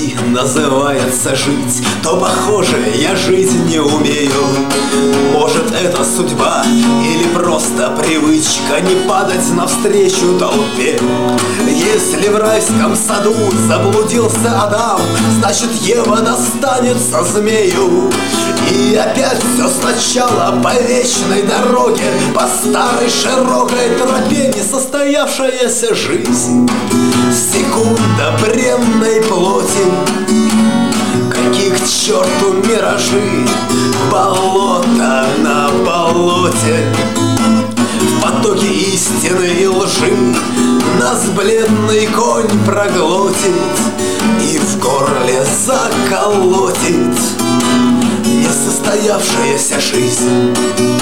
пути называется жить, то, похоже, я жить не умею. Может, это судьба или просто привычка не падать навстречу толпе. Если в райском саду заблудился Адам, значит, Ева достанется змею. И опять все сначала по вечной дороге, по старой широкой тропе. Несостоявшаяся жизнь, секунда бренной плоти. Каких к черту миражи, болото на болоте. В потоке истины и лжи нас бледный конь проглотит и в горле заколотит. Несостоявшаяся жизнь.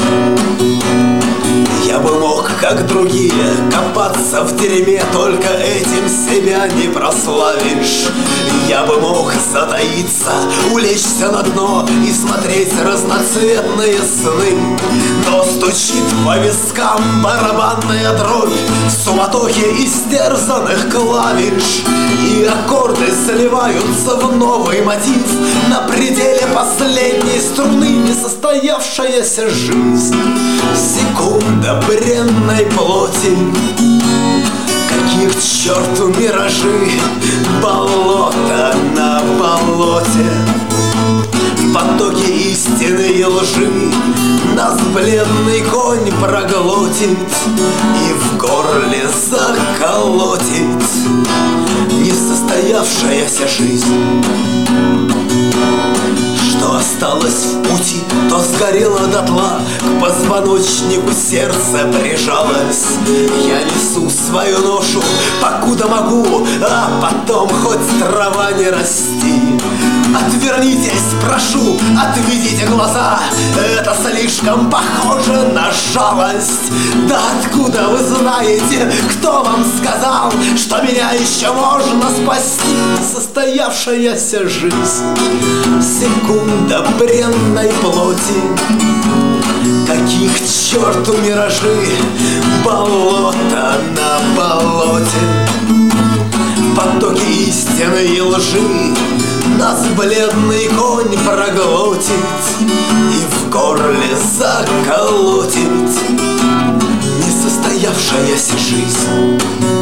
Я бы мог, как другие, копаться в дерьме, только этим себя не прославишь. Я бы мог затаиться, улечься на дно и смотреть разноцветные сны. Но стучит по вискам барабанная дробь в суматохе истерзанных клавиш, и аккорды сливаются в новый мотив на пределе последней струны. Несостоявшаяся жизнь, секунда бренной плоти. Каких к черту миражи, болото на болоте. В потоке истины и лжи нас бледный конь проглотит и в горле заколотит. Несостоявшаяся жизнь. Что осталось в пути, то сгорело дотла, к позвоночнику сердце прижалось. Я несу свою ношу, покуда могу, а потом хоть трава не расти. Отвернитесь, прошу, отведите глаза, это слишком похоже на жалость. Да откуда вы знаете, кто вам сказал, что меня еще можно спасти? Состоявшаяся жизнь, секунда бренной плоти. Каких к черту миражи, болото на болоте. Потоки истины и лжи нас бледный конь проглотит и в горле заколотит. Несостоявшаяся жизнь.